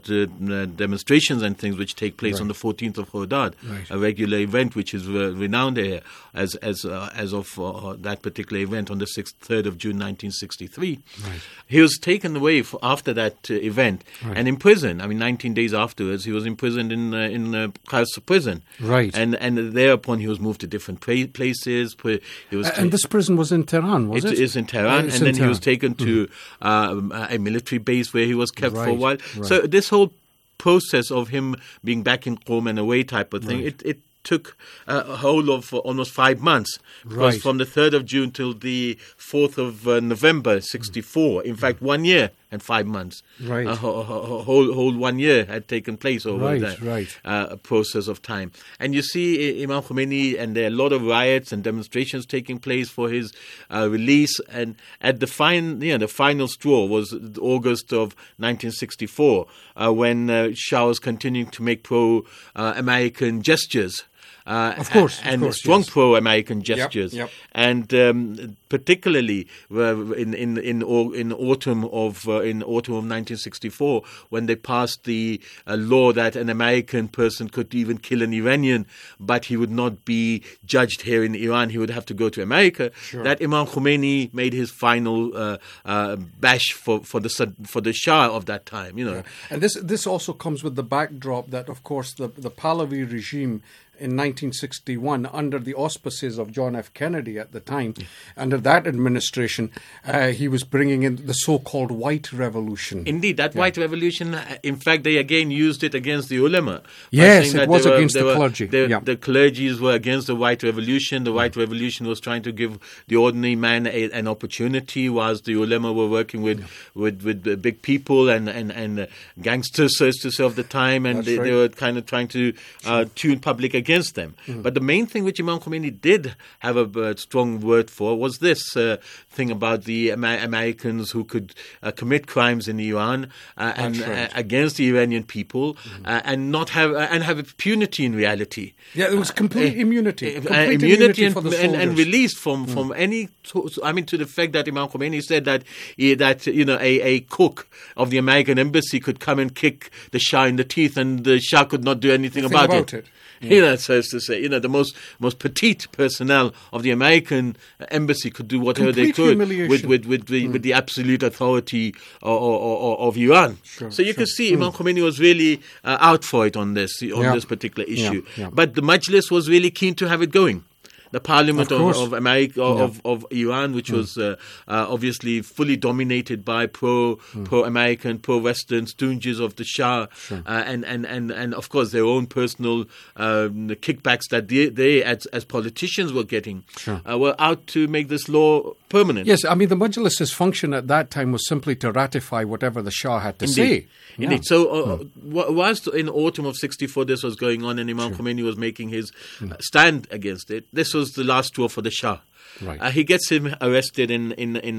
demonstrations and things which take place on the 14th of Hordad, a regular event which is renowned here as of that particular event on the 3rd of June 1963. He was taken away after that event and imprisoned. 19 days afterwards, he was imprisoned in Kars prison. And thereupon he was moved to different places. And this prison was in Tehran, was it? It is in Tehran, and then he was taken to a military base where he was kept for a while. So this whole process of him being back in Qom and away type of thing, it took a whole of almost 5 months. Because from the 3rd of June till the 4th of November 64, in fact 1 year and 5 months, a whole 1 year had taken place over that process of time. And you see Imam Khomeini, and there are a lot of riots and demonstrations taking place for his release. And at the final straw was August of 1964, when Shah was continuing to make pro-American gestures. Strong pro-American gestures, and particularly in autumn of 1964, when they passed the law that an American person could even kill an Iranian, but he would not be judged here in Iran; he would have to go to America. That Imam Khomeini made his final bash for the Shah of that time. And this also comes with the backdrop that, of course, the Pahlavi regime in 1961, under the auspices of John F. Kennedy at the time, under that administration, he was bringing in the so-called White Revolution. Indeed, that White Revolution, in fact, they again used it against the ulama. Yes, it was against the clergy. The clergies were against the White Revolution. The White Revolution was trying to give the ordinary man an opportunity, whilst the ulama were working with big people and gangsters, so to say, of the time, and they were kind of trying to tune public against them. But the main thing which Imam Khomeini did have a strong word for was this thing about the Americans who could commit crimes in Iran against the Iranian people and not have impunity in reality. Yeah, it was complete immunity. Immunity for the soldiers. And released from any. To the fact that Imam Khomeini said that a cook of the American embassy could come and kick the Shah in the teeth, and the Shah could not do anything about it. So as to say, the most petite personnel of the American embassy could do whatever they could with the absolute authority of Iran. So you could see Imam Khomeini was really out for it on this particular issue. But the Majlis was really keen to have it going. The Parliament of America, of Iran, which was obviously fully dominated by pro-American, pro-Western stooges of the Shah, and of course their own personal kickbacks that they as politicians were getting, were out to make this law permanent. Yes, the Majlis's function at that time was simply to ratify whatever the Shah had to say. Indeed. So whilst in autumn of 64 this was going on and Imam Khomeini was making his stand against it, this was the last straw for the Shah. He gets him arrested in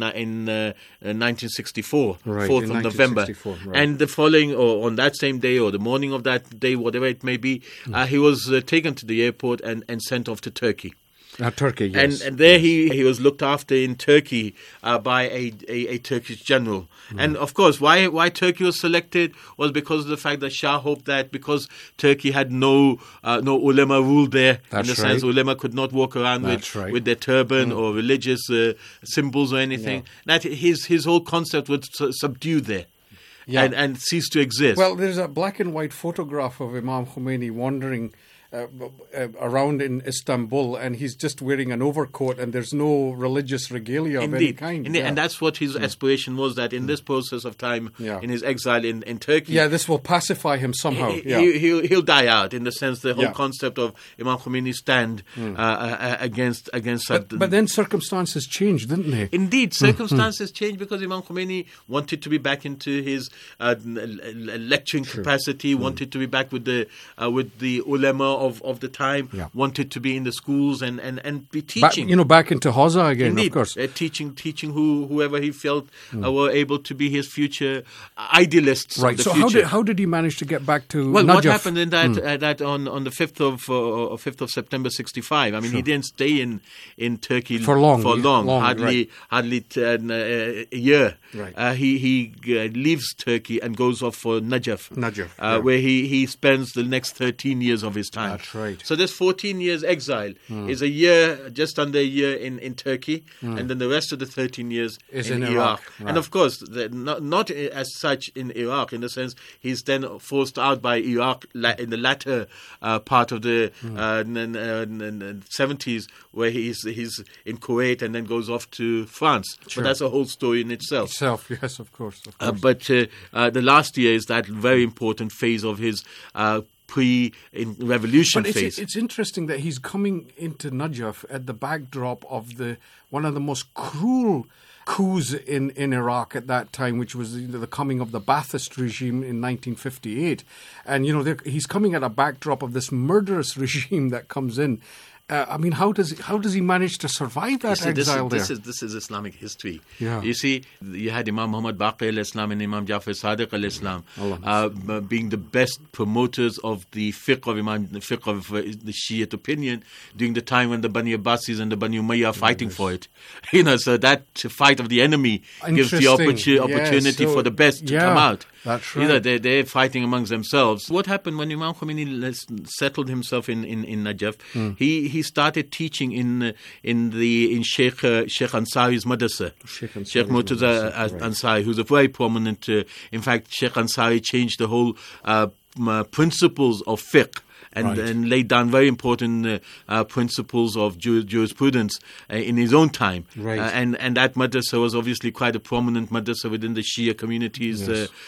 1964, 4th of November. And the following, or on that same day, or the morning of that day, whatever it may be, he was taken to the airport and sent off to Turkey. Turkey, yes. And there he was looked after in Turkey by a Turkish general. And of course, why Turkey was selected was because of the fact that Shah hoped that because Turkey had no ulema rule there, in the sense ulema could not walk around with their turban or religious symbols or anything, that his whole concept would subdue there. And cease to exist. Well, there's a black and white photograph of Imam Khomeini wandering around in Istanbul, and he's just wearing an overcoat, and there's no religious regalia of any kind. Indeed. And that's what his aspiration was, that in this process of time, in his exile in Turkey... this will pacify him somehow. He'll die out, in the sense the whole concept of Imam Khomeini's stand against... But then circumstances changed, didn't they? Indeed, circumstances changed because Imam Khomeini wanted to be back into his lecturing capacity, wanted to be back with the ulema of the time wanted to be in the schools and be teaching. Back into Hawza again, Indeed, of course. Teaching whoever he felt were able to be his future idealists. Right. Of the so future. how did he manage to get back to Well, Najaf? what happened in that on the 5th of September 65? I mean, he didn't stay in Turkey for long, hardly a year. Right. He leaves Turkey and goes off for Najaf, where he spends the next 13 years of his time. That's right. So this 14 years exile is a year, just under a year in Turkey, and then the rest of the 13 years is in Iraq. Right. And of course, not as such in Iraq, in the sense he's then forced out by Iraq in the latter part of the 70s, where he's in Kuwait and then goes off to France. Sure. But that's a whole story in itself. Yes, of course. But the last year is that very important phase of his pre-revolution phase. It's interesting that he's coming into Najaf at the backdrop of one of the most cruel coups in Iraq at that time, which was the coming of the Ba'athist regime in 1958. And, he's coming at a backdrop of this murderous regime that comes in. I mean, how does he manage to survive that exile there? This is Islamic history. Yeah. You see, you had Imam Muhammad Baqir al-Islam and Imam Jafar Sadiq al-Islam being the best promoters of the fiqh of the Shiite opinion during the time when the Bani Abbasis and the Bani Umayyah are fighting for it. So that fight of the enemy gives the opportunity for the best to come out. That's right. They're fighting amongst themselves. What happened when Imam Khomeini settled himself in Najaf? He started teaching in Sheikh Ansari's madrasa. Sheikh Murtaza Ansari, who's a very prominent. In fact, Sheikh Ansari changed the whole principles of fiqh. And laid down very important principles of jurisprudence in his own time. Right. And that madrasa was obviously quite a prominent madrasa within the Shia community's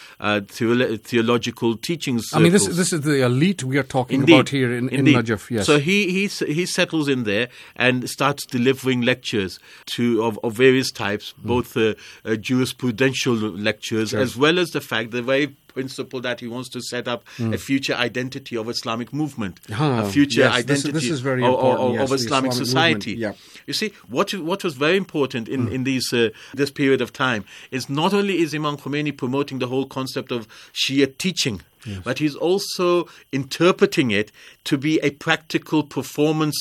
theological teaching circles. I mean, this is the elite we are talking about here in Najaf. Yes. So he settles in there and starts delivering lectures of various types, both jurisprudential lectures as well as the very principle that he wants to set up a future identity of Islamic movement, a future identity this is very important, of Islamic society. Yeah. You see, what was very important in this period of time is not only is Imam Khomeini promoting the whole concept of Shia teaching, but he's also interpreting it to be a practically performed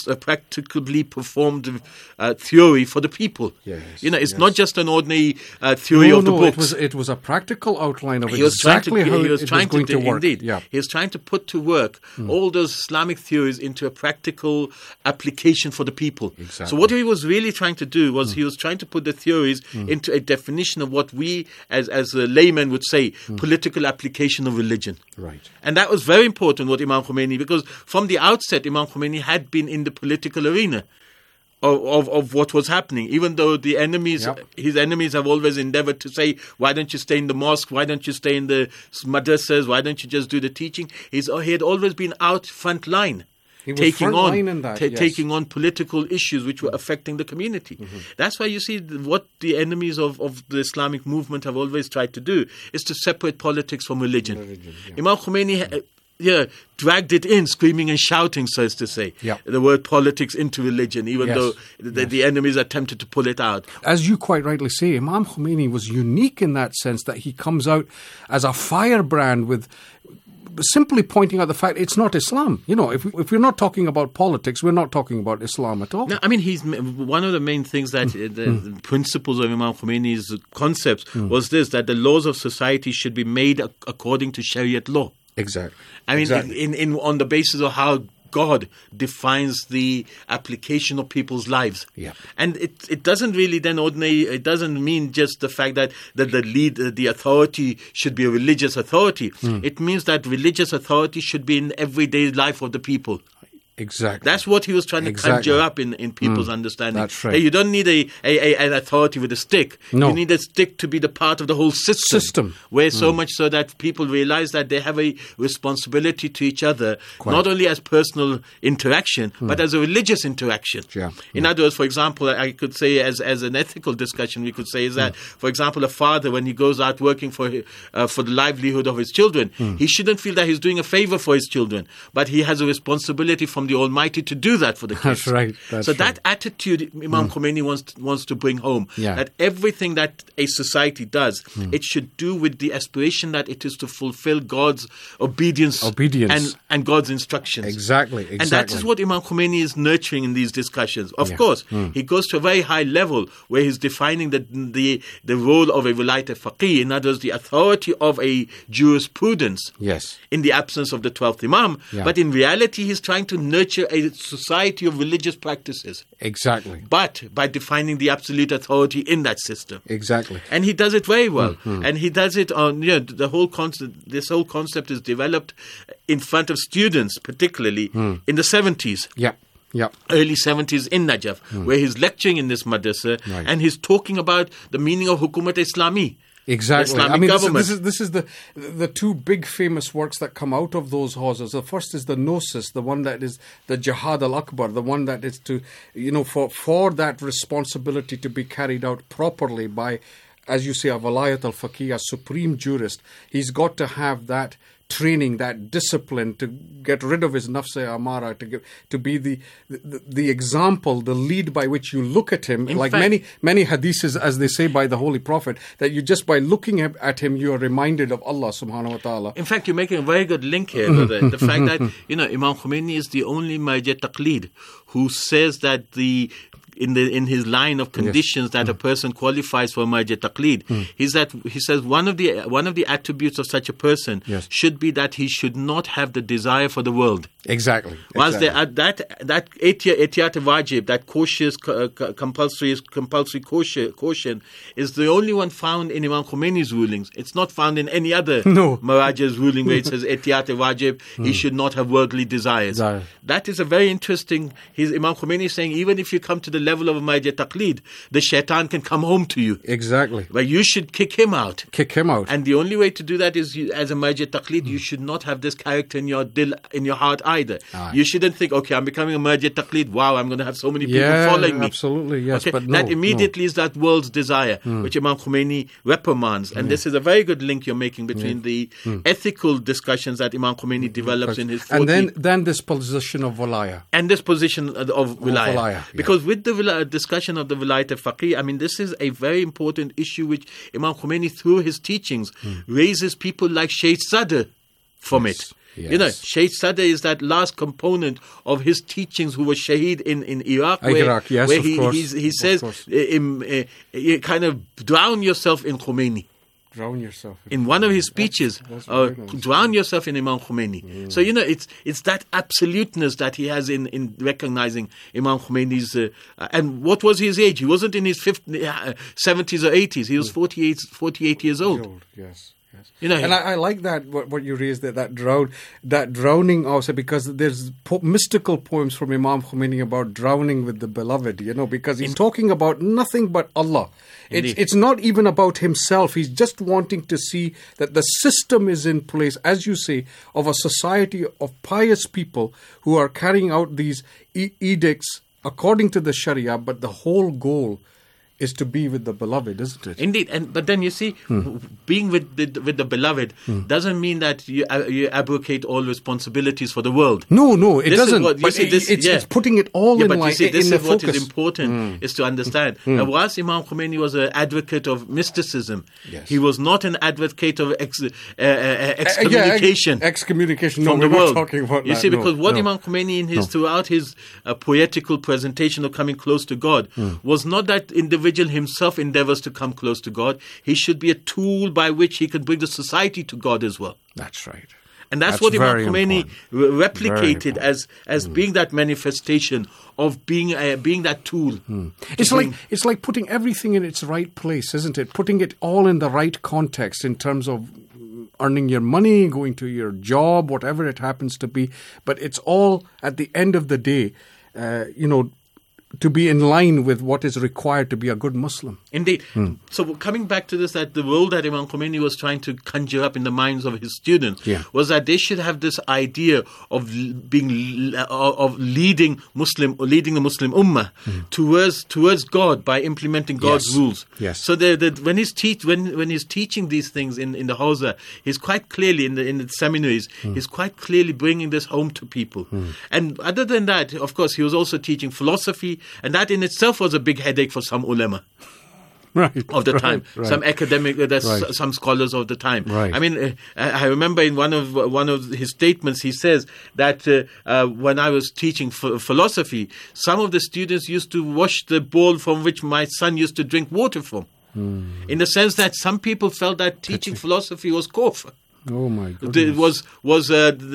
theory for the people. Yes, it's not just an ordinary theory of the books. It was a practical outline of exactly how it was going to work. Indeed. Yeah. He was trying to put to work all those Islamic theories into a practical application for the people. Exactly. So what he was really trying to do was he was trying to put the theories into a definition of what we, as a layman would say, political application of religion. Right. And that was very important, what Imam Khomeini, because from the outset, Imam Khomeini had been in the political arena of what was happening, even though his enemies have always endeavored to say, why don't you stay in the mosque? Why don't you stay in the madrasas? Why don't you just do the teaching? He had always been out front line. Taking on political issues which were affecting the community. That's why you see what the enemies of the Islamic movement have always tried to do is to separate politics from religion. Imam Khomeini dragged it in, screaming and shouting, so as to say, the word politics into religion, even though the enemies attempted to pull it out. As you quite rightly say, Imam Khomeini was unique in that sense that he comes out as a firebrand with simply pointing out the fact it's not Islam. If we're not talking about politics, we're not talking about Islam at all. No, I mean, he's one of the main things that the principles of Imam Khomeini's concepts was this, that the laws of society should be made according to Shariat law. Exactly. I mean, on the basis of how God defines the application of people's lives. Yeah. And it doesn't really it doesn't mean just the fact that the authority should be a religious authority. It means that religious authority should be in everyday life of the people. Exactly. That's what he was trying to conjure up in people's understanding. That's right. That you don't need an authority with a stick. No. You need a stick to be the part of the whole system. Where so much so that people realize that they have a responsibility to each other, not only as personal interaction, but as a religious interaction. Yeah. In other words, for example, I could say as an ethical discussion, we could say is that, for example, a father, when he goes out working for the livelihood of his children, he shouldn't feel that he's doing a favor for his children, but he has a responsibility from the Almighty to do that for the kids. That's right. That attitude Imam Khomeini wants to bring home, that everything that a society does, it should do with the aspiration that it is to fulfill God's obedience. And God's instructions. Exactly. And that is what Imam Khomeini is nurturing in these discussions. Of course, he goes to a very high level where he's defining the role of a Wilayat al-Faqih, in other words, the authority of a jurisprudence in the absence of the 12th Imam. But in reality, he's trying to nurture a society of religious practices. Exactly. But by defining the absolute authority in that system. Exactly. And he does it very well. And he does it on, the whole concept, this whole concept is developed in front of students, particularly in the 70s. Early 70s in Najaf, where he's lecturing in this madrasa, and he's talking about the meaning of Hukumat Islami. Exactly. I mean, this is the two big famous works that come out of those houses. The first is the Gnosis, the one that is the Jihad al-Akbar, the one that is to, for that responsibility to be carried out properly by, as you say, a Wilayat al-Faqih, a supreme jurist. He's got to have that training, that discipline to get rid of his nafs-e amara, to be the example, the lead by which you look at him. Like many hadiths, as they say by the Holy Prophet, that you just by looking at him, you are reminded of Allah subhanahu wa ta'ala. In fact, you're making a very good link here, brother. The fact that, Imam Khomeini is the only marja taqleed who says that in his line of conditions that a person qualifies for marja taqleed, he says one of the attributes of such a person should be that he should not have the desire for the world. Exactly. Whilst that ihtiyat wajib, that cautious compulsory caution, is the only one found in Imam Khomeini's rulings. It's not found in any other Maraja's ruling where it says ihtiyat wajib, he should not have worldly desires. That is a very interesting. Imam Khomeini is saying, even if you come to the level of a marja taqleed, the shaitan can come home to you. Exactly. But you should kick him out. And the only way to do that is, as a marja taqleed, you should not have this character in your heart either. You shouldn't think, okay, I'm becoming a marja taqleed. Wow, I'm going to have so many people following me. Absolutely, yes. Okay? But that immediately is that world's desire, which Imam Khomeini reprimands. And this is a very good link you're making between the ethical discussions that Imam Khomeini develops in his 40. And then this position of Walaya. And this position of Wilaya. Because with the discussion of the Wilayat al-Faqih, I mean, this is a very important issue which Imam Khomeini, through his teachings, raises people like Shaykh Sadr from it. Yes. Shaykh Sadr is that last component of his teachings who was shaheed in Iraq, where he says, you kind of drown yourself in Khomeini. Drown yourself. In one of his speeches, drown yourself in Imam Khomeini. So, it's that absoluteness that he has in recognizing Imam Khomeini's... and what was his age? He wasn't in his 70s or 80s. He was 48 years old. Yes. And I like that, what you raised there, that drowning also, because there's mystical poems from Imam Khomeini about drowning with the beloved, because he's talking about nothing but Allah. It's not even about himself. He's just wanting to see that the system is in place, as you say, of a society of pious people who are carrying out these edicts according to the Sharia, but the whole goal is to be with the beloved, isn't it? Indeed, but then you see, being with the beloved doesn't mean that you abrogate all responsibilities for the world. No, it doesn't. It's putting it all in line. But you see, this is what is important is to understand. Now, whilst Imam Khomeini was an advocate of mysticism, he was not an advocate of excommunication. Excommunication. From the world. Talking about you see, because what Imam Khomeini throughout his poetical presentation of coming close to God was not that individual himself endeavors to come close to God. He should be a tool by which he can bring the society to God as well. That's right. And that's what Imam Khomeini replicated as being that manifestation of being that tool. It's like putting everything in its right place, isn't it? Putting it all in the right context in terms of earning your money, going to your job, whatever it happens to be. But it's all, at the end of the day, to be in line with what is required to be a good Muslim. Indeed. So coming back to this, that the role that Imam Khomeini was trying to conjure up in the minds of his students was that they should have this idea of leading the Muslim Ummah towards God by implementing God's rules. Yes. So when he's teaching these things in the Hawza, he's quite clearly in the seminaries, he's quite clearly bringing this home to people. And other than that, of course, he was also teaching philosophy. And that in itself was a big headache for some ulama of the time, some academic, some scholars of the time. Right. I mean, I remember in one of his statements, he says that when I was teaching philosophy, some of the students used to wash the bowl from which my son used to drink water from. In the sense that some people felt that teaching philosophy was kufr. Oh my goodness! It was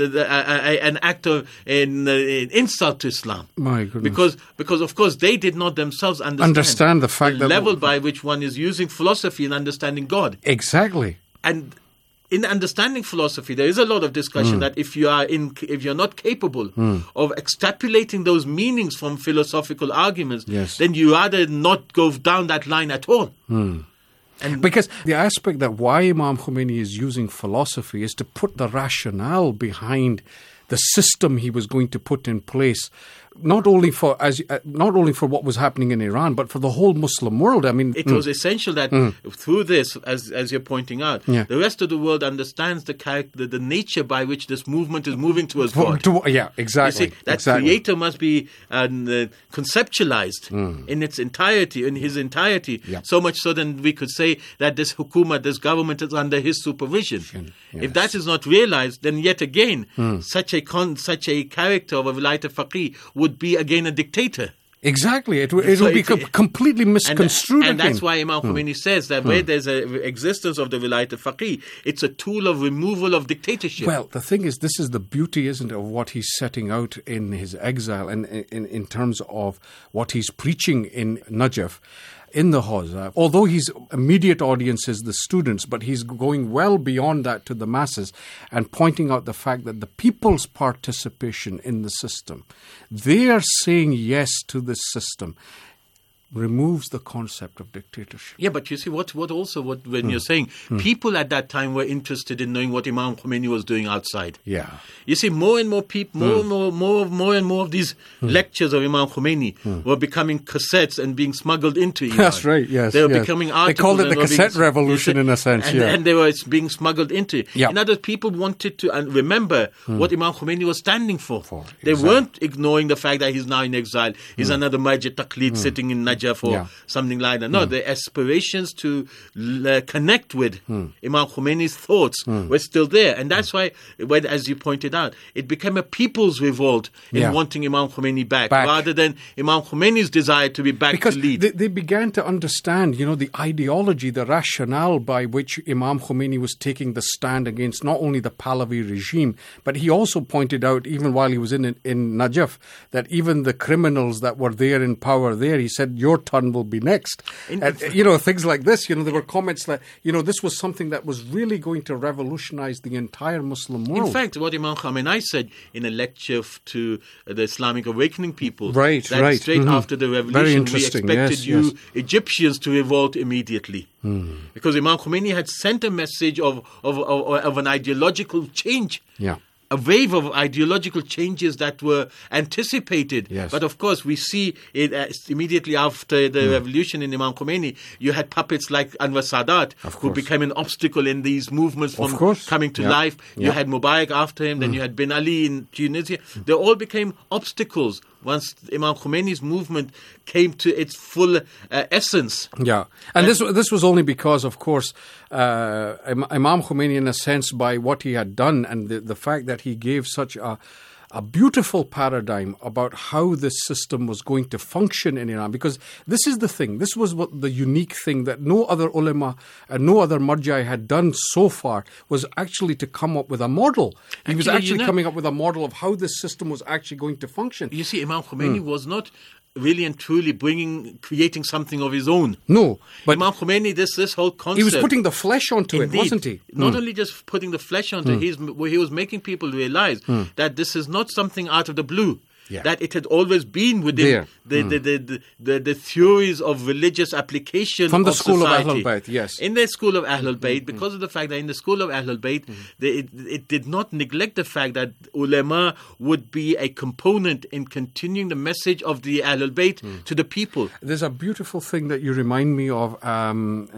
an act of an insult to Islam. My goodness! Because of course they did not themselves understand the fact the level by which one is using philosophy in understanding God. Exactly. And in understanding philosophy, there is a lot of discussion that if you're not capable of extrapolating those meanings from philosophical arguments, then you rather not go down that line at all. And because the aspect that why Imam Khomeini is using philosophy is to put the rationale behind the system he was going to put in place, not only for what was happening in Iran, but for the whole Muslim world. I mean, it was essential that through this, as you're pointing out, the rest of the world understands the nature by which this movement is moving towards God. Exactly. You see, that creator must be conceptualized in its entirety, in his entirety. So much so that we could say that this hukuma, this government, is under his supervision. If that is not realized, then yet again, such a character of a Wilayat al-Faqih would be again a dictator. Exactly. It will be completely misconstrued. And that's why Imam Khomeini says that where there's an existence of the Wilayat al-Faqih, it's a tool of removal of dictatorship. Well, the thing is, this is the beauty, isn't it, of what he's setting out in his exile and in terms of what he's preaching in Najaf. In the Hawza, although his immediate audience is the students, but he's going well beyond that to the masses and pointing out the fact that the people's participation in the system, they are saying yes to this system, removes the concept of dictatorship. Yeah, but you see, when you're saying people at that time were interested in knowing what Imam Khomeini was doing outside. Yeah. You see, more and more people, more and more of these lectures of Imam Khomeini were becoming cassettes and being smuggled into Iran. That's right, yes. They were becoming articles. They called it the cassette revolution in a sense, and they were being smuggled into. Yeah. In other words, people wanted to remember what Imam Khomeini was standing for. They Exactly. weren't ignoring the fact that he's now in exile. He's another Majid Taqlid sitting in Najaf or something like that. No, the aspirations to connect with Imam Khomeini's thoughts were still there. And that's why, as you pointed out, it became a people's revolt in wanting Imam Khomeini back rather than Imam Khomeini's desire to be back to lead. Because they began to understand, the ideology, the rationale by which Imam Khomeini was taking the stand against not only the Pahlavi regime, but he also pointed out, even while he was in Najaf, that even the criminals that were there in power there, he said, your turn will be next. And, things like this, there were comments that, this was something that was really going to revolutionize the entire Muslim world. In fact, what Imam Khamenei said in a lecture to the Islamic Awakening people, right. straight after the revolution, we expected Egyptians to revolt immediately. Because Imam Khomeini had sent a message of an ideological change. Yeah. A wave of ideological changes that were anticipated. Yes. But of course, we see it immediately after the revolution in Imam Khomeini, you had puppets like Anwar Sadat, who became an obstacle in these movements from coming to life. You had Mubarak after him, then you had Ben Ali in Tunisia. They all became obstacles once Imam Khomeini's movement came to its full essence. Yeah, and this was only because, of course, Imam Khomeini, in a sense, by what he had done and the fact that he gave such a beautiful paradigm about how this system was going to function in Iran. Because this is the thing. This was the unique thing that no other ulama and no other marja had done so far, was actually to come up with a model. He was actually coming up with a model of how this system was actually going to function. You see, Imam Khomeini was not really and truly creating something of his own. No, but Imam Khomeini, this whole concept. He was putting the flesh onto it, wasn't he? Not only just putting the flesh onto it, he was making people realize that this is not something out of the blue. Yeah. That it had always been within the theories of religious application from the of school society. of Ahlul Bayt, yes. In the school of Ahlul Bayt, because of the fact that in the school of Ahlul Bayt, it did not neglect the fact that ulama would be a component in continuing the message of the Ahlul Bayt to the people. There's a beautiful thing that you remind me of from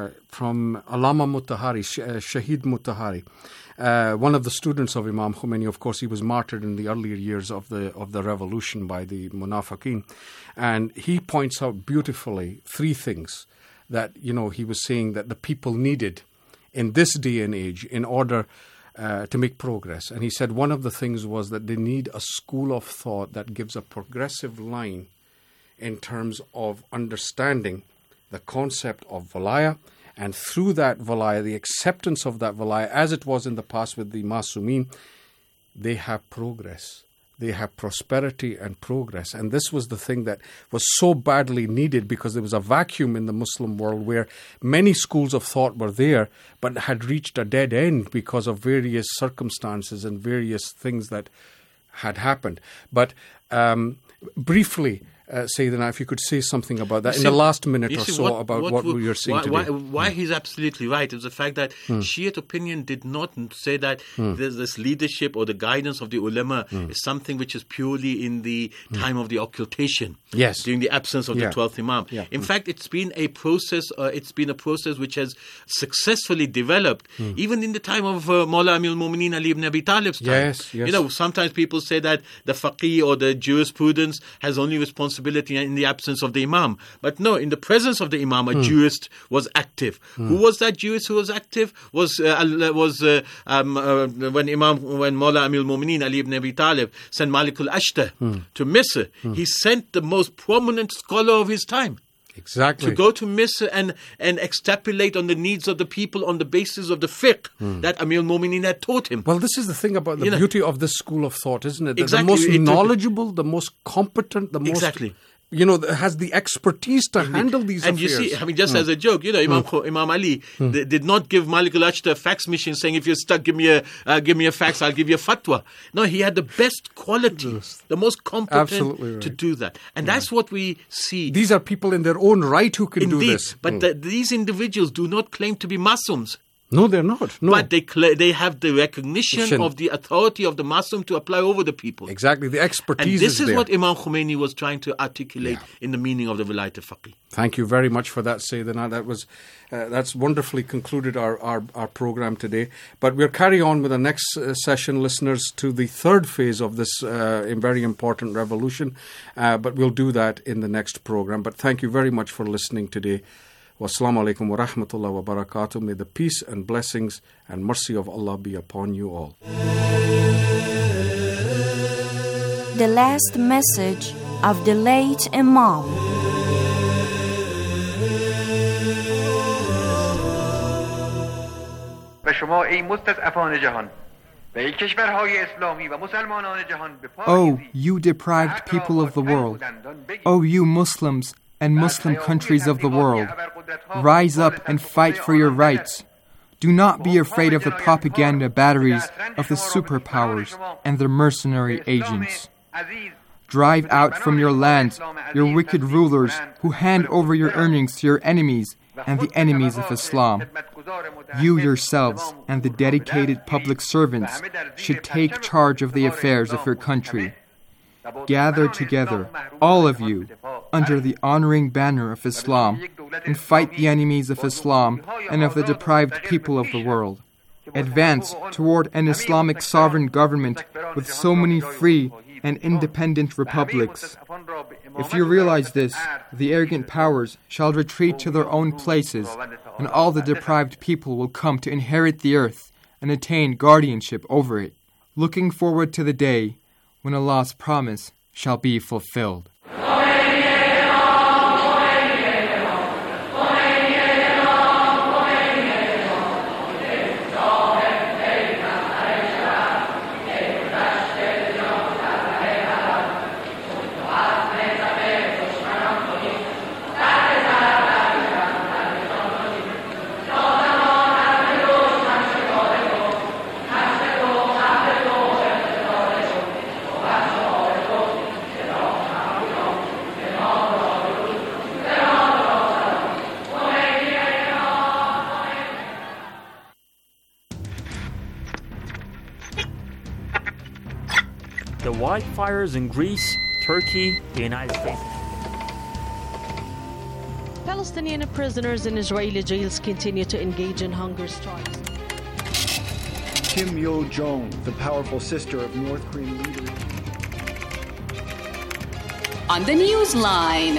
Allama Mutahari, Shahid Mutahari. One of the students of Imam Khomeini, of course, he was martyred in the earlier years of the revolution by the Munafiqeen, and he points out beautifully 3 things that he was saying that the people needed in this day and age in order to make progress. And he said one of the things was that they need a school of thought that gives a progressive line in terms of understanding the concept of Walaya. And through that Walaya, the acceptance of that Walaya, as it was in the past with the Masumeen, they have progress. They have prosperity and progress. And this was the thing that was so badly needed because there was a vacuum in the Muslim world where many schools of thought were there but had reached a dead end because of various circumstances and various things that had happened. But briefly, Sayyidina, if you could say something about that in the last minute or so about what you're saying today. Why he's absolutely right is the fact that Shiite opinion did not say that this leadership or the guidance of the ulama is something which is purely in the time of the occultation, during the absence of the 12th Imam. In fact, it's been a process. Which has successfully developed, even in the time of Mawla Amir al-Mu'mineen Ali ibn Abi Talib's time. Yes. Sometimes people say that the faqih or the jurisprudence has only responsibility in the absence of the Imam. But no, in the presence of the Imam, a jurist was active. Who was that jurist who was active? When Mawla Amir al-Mu'mineen Ali ibn Abi Talib sent Malik al-Ashtar to Misr, he sent the most prominent scholar of his time. Exactly. To go to Misr and extrapolate on the needs of the people on the basis of the fiqh that Amir al-Mu'mineen had taught him. Well, this is the thing about the beauty of this school of thought, isn't it? Exactly. The most knowledgeable, the most competent, the most... has the expertise to handle these affairs. And you see, just as a joke, Imam Ali did not give Malik al-Ashtar a fax machine saying, if you're stuck, give me a fax, I'll give you a fatwa. No, he had the best qualities, the most competent to do that. And that's what we see. These are people in their own right who can do this. But these individuals do not claim to be Masums. No, they're not. No. But they have the recognition of the authority of the Masum to apply over the people. Exactly, the expertise is there. And this is what Imam Khomeini was trying to articulate in the meaning of the Vilayat al-Faqih. Thank you very much for that, Sayyidina. That's wonderfully concluded our program today. But we'll carry on with the next session, listeners, to the third phase of this very important revolution. But we'll do that in the next program. But thank you very much for listening today. Wassalamu alaikum wa rahmatullahi wa barakatuh. May the peace and blessings and mercy of Allah be upon you all. The last message of the late Imam. Oh, you deprived people of the world. Oh, you Muslims and Muslim countries of the world, rise up and fight for your rights. Do not be afraid of the propaganda batteries of the superpowers and their mercenary agents. Drive out from your lands your wicked rulers who hand over your earnings to your enemies and the enemies of Islam. You yourselves and the dedicated public servants should take charge of the affairs of your country. Gather together, all of you, under the honoring banner of Islam, and fight the enemies of Islam and of the deprived people of the world. Advance toward an Islamic sovereign government with so many free and independent republics. If you realize this, the arrogant powers shall retreat to their own places, and all the deprived people will come to inherit the earth and attain guardianship over it, looking forward to the day when Allah's promise shall be fulfilled. the wildfires in Greece, Turkey, the United States. Palestinian prisoners in Israeli jails continue to engage in hunger strikes. Kim Yo-jong, the powerful sister of North Korean leader. On the Newsline.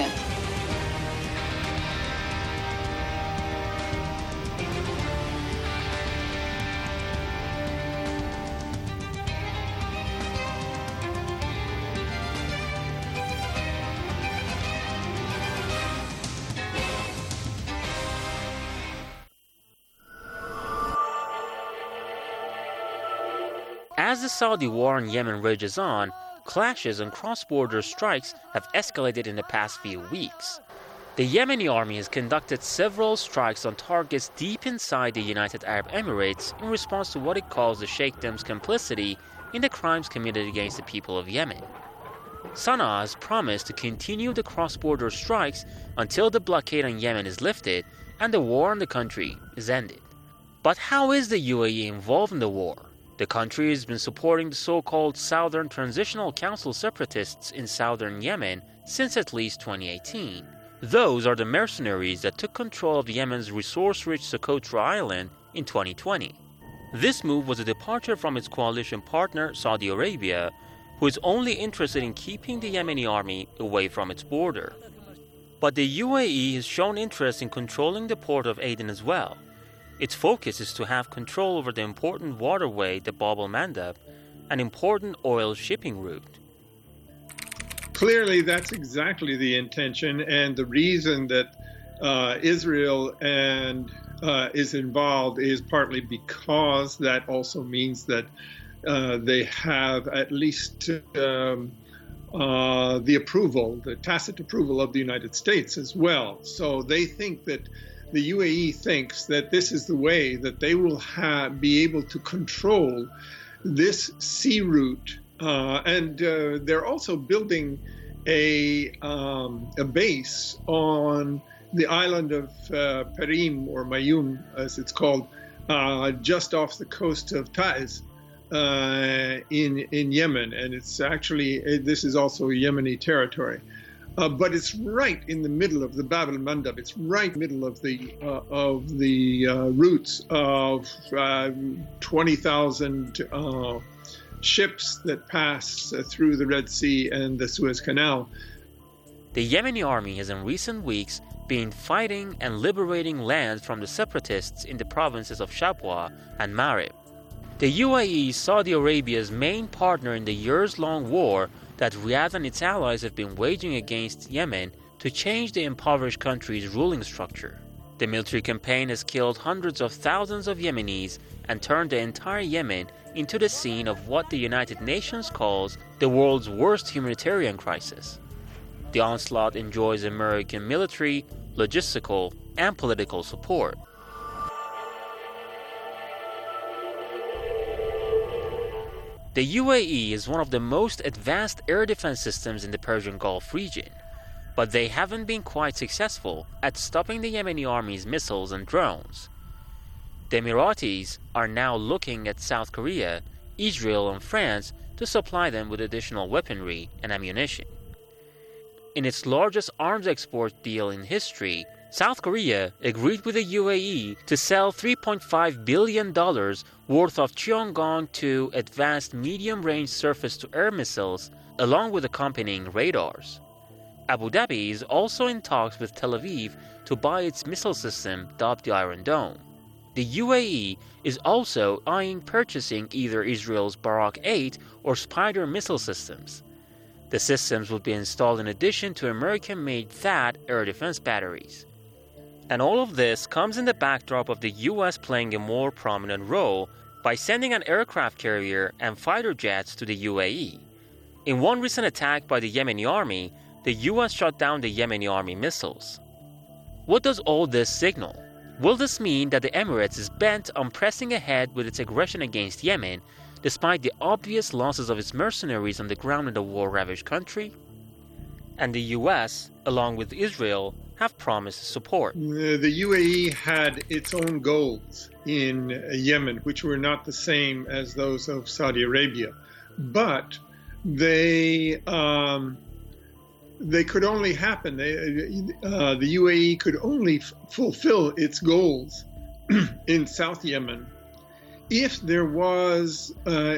As the Saudi war in Yemen rages on, clashes and cross-border strikes have escalated in the past few weeks. The Yemeni army has conducted several strikes on targets deep inside the United Arab Emirates in response to what it calls the Sheikhdom's complicity in the crimes committed against the people of Yemen. Sana'a has promised to continue the cross-border strikes until the blockade on Yemen is lifted and the war in the country is ended. But how is the UAE involved in the war? The country has been supporting the so-called Southern Transitional Council separatists in southern Yemen since at least 2018. Those are the mercenaries that took control of Yemen's resource-rich Socotra Island in 2020. This move was a departure from its coalition partner, Saudi Arabia, who is only interested in keeping the Yemeni army away from its border. But the UAE has shown interest in controlling the port of Aden as well. Its focus is to have control over the important waterway, the Bab el-Mandab, an important oil shipping route. Clearly, that's exactly the intention, and the reason that Israel is involved is partly because that also means that they have at least the approval, the tacit approval of the United States as well. So they think that the UAE thinks that this is the way that they will be able to control this sea route. And they're also building a base on the island of Perim, or Mayum, as it's called, just off the coast of Taiz in Yemen. And it's actually, this is also Yemeni territory. But it's right in the middle of the Bab el-Mandab. It's right in the middle of the routes of 20,000 ships that pass through the Red Sea and the Suez Canal. The Yemeni army has in recent weeks been fighting and liberating land from the separatists in the provinces of Shabwa and Marib. The UAE is Saudi Arabia's main partner in the years-long war that Riyadh and its allies have been waging against Yemen to change the impoverished country's ruling structure. The military campaign has killed hundreds of thousands of Yemenis and turned the entire Yemen into the scene of what the United Nations calls the world's worst humanitarian crisis. The onslaught enjoys American military, logistical, and political support. The UAE is one of the most advanced air defense systems in the Persian Gulf region, but they haven't been quite successful at stopping the Yemeni army's missiles and drones. The Emiratis are now looking at South Korea, Israel, and France to supply them with additional weaponry and ammunition. In its largest arms export deal in history, South Korea agreed with the UAE to sell $3.5 billion worth of Cheongong-2 advanced medium-range surface-to-air missiles, along with accompanying radars. Abu Dhabi is also in talks with Tel Aviv to buy its missile system dubbed the Iron Dome. The UAE is also eyeing purchasing either Israel's Barak 8 or Spider missile systems. The systems will be installed in addition to American-made THAAD air defense batteries. And all of this comes in the backdrop of the U.S. playing a more prominent role by sending an aircraft carrier and fighter jets to the UAE. In one recent attack by the Yemeni army, the U.S. shot down the Yemeni army missiles. What does all this signal? Will this mean that the Emirates is bent on pressing ahead with its aggression against Yemen, despite the obvious losses of its mercenaries on the ground in the war-ravaged country? And the U.S., along with Israel, have promised support. The UAE had its own goals in Yemen, which were not the same as those of Saudi Arabia. But they could only happen. The UAE could only fulfill its goals in South Yemen if there was,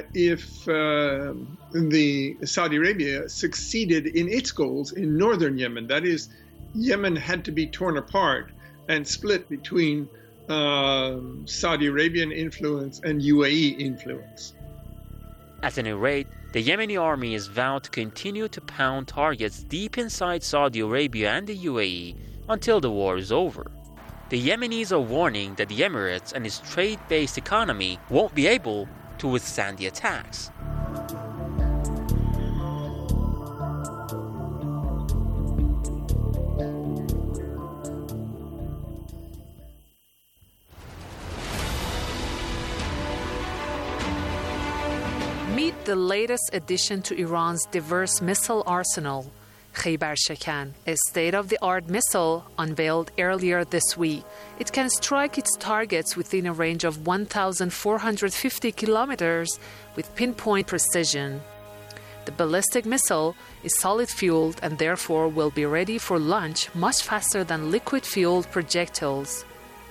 the Saudi Arabia succeeded in its goals in northern Yemen. That is, Yemen had to be torn apart and split between Saudi Arabian influence and UAE influence. At any rate, the Yemeni army is vowed to continue to pound targets deep inside Saudi Arabia and the UAE until the war is over. The Yemenis are warning that the Emirates and its trade-based economy won't be able to withstand the attacks. Meet the latest addition to Iran's diverse missile arsenal, Khaybar Shekan, a state-of-the-art missile unveiled earlier this week. It can strike its targets within a range of 1,450 kilometers with pinpoint precision. The ballistic missile is solid-fueled and therefore will be ready for launch much faster than liquid-fueled projectiles.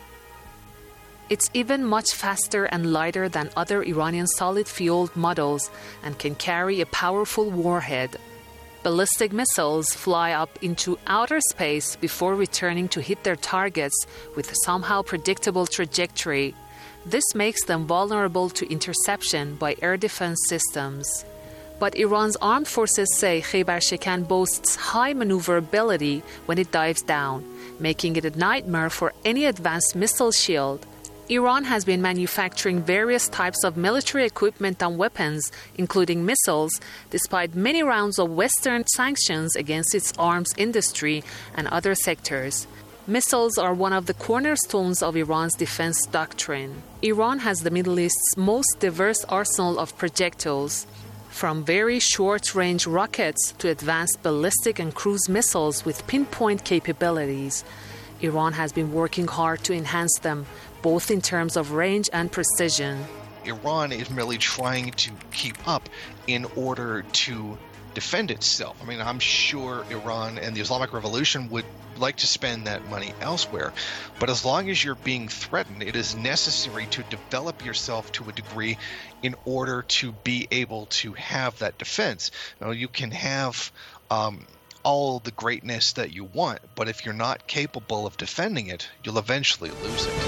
It's even much faster and lighter than other Iranian solid-fueled models and can carry a powerful warhead. Ballistic missiles fly up into outer space before returning to hit their targets with a somehow predictable trajectory. This makes them vulnerable to interception by air defense systems. But Iran's armed forces say Khaybar Shekan boasts high maneuverability when it dives down, making it a nightmare for any advanced missile shield. Iran has been manufacturing various types of military equipment and weapons, including missiles, despite many rounds of Western sanctions against its arms industry and other sectors. Missiles are one of the cornerstones of Iran's defense doctrine. Iran has the Middle East's most diverse arsenal of projectiles, from very short-range rockets to advanced ballistic and cruise missiles with pinpoint capabilities. Iran has been working hard to enhance them, both in terms of range and precision. Iran is merely trying to keep up in order to defend itself. I mean, I'm sure Iran and the Islamic Revolution would like to spend that money elsewhere, but as long as you're being threatened, it is necessary to develop yourself to a degree in order to be able to have that defense. Now, you can have all the greatness that you want, but if you're not capable of defending it, you'll eventually lose it.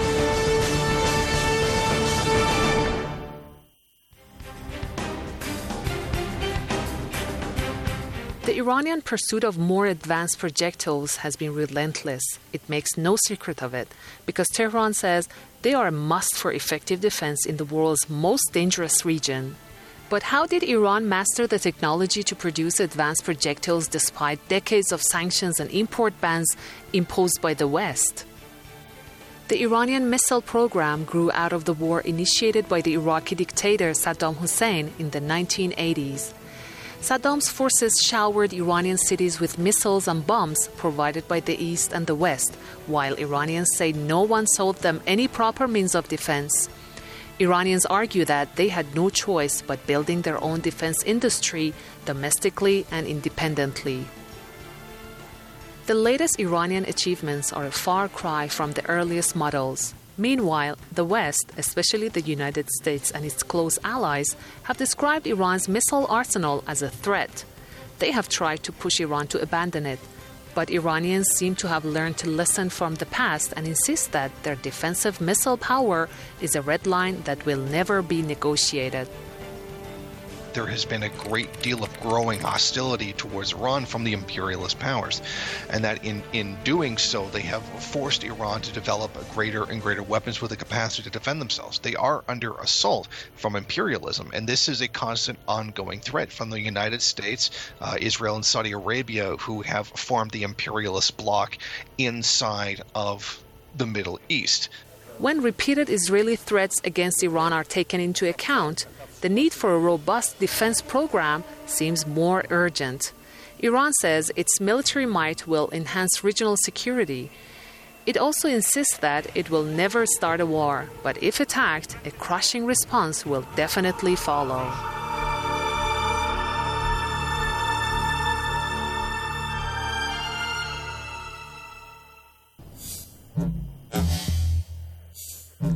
The Iranian pursuit of more advanced projectiles has been relentless. It makes no secret of it, because Tehran says they are a must for effective defense in the world's most dangerous region. But how did Iran master the technology to produce advanced projectiles despite decades of sanctions and import bans imposed by the West? The Iranian missile program grew out of the war initiated by the Iraqi dictator Saddam Hussein in the 1980s. Saddam's forces showered Iranian cities with missiles and bombs provided by the East and the West, while Iranians say no one sold them any proper means of defense. Iranians argue that they had no choice but building their own defense industry domestically and independently. The latest Iranian achievements are a far cry from the earliest models. Meanwhile, the West, especially the United States and its close allies, have described Iran's missile arsenal as a threat. They have tried to push Iran to abandon it, but Iranians seem to have learned to listen from the past and insist that their defensive missile power is a red line that will never be negotiated. There has been a great deal of growing hostility towards Iran from the imperialist powers, and that in doing so, they have forced Iran to develop greater and greater weapons with the capacity to defend themselves. They are under assault from imperialism, and this is a constant ongoing threat from the United States, Israel, and Saudi Arabia, who have formed the imperialist bloc inside of the Middle East. When repeated Israeli threats against Iran are taken into account, the need for a robust defense program seems more urgent. Iran says its military might will enhance regional security. It also insists that it will never start a war, but if attacked, a crushing response will definitely follow.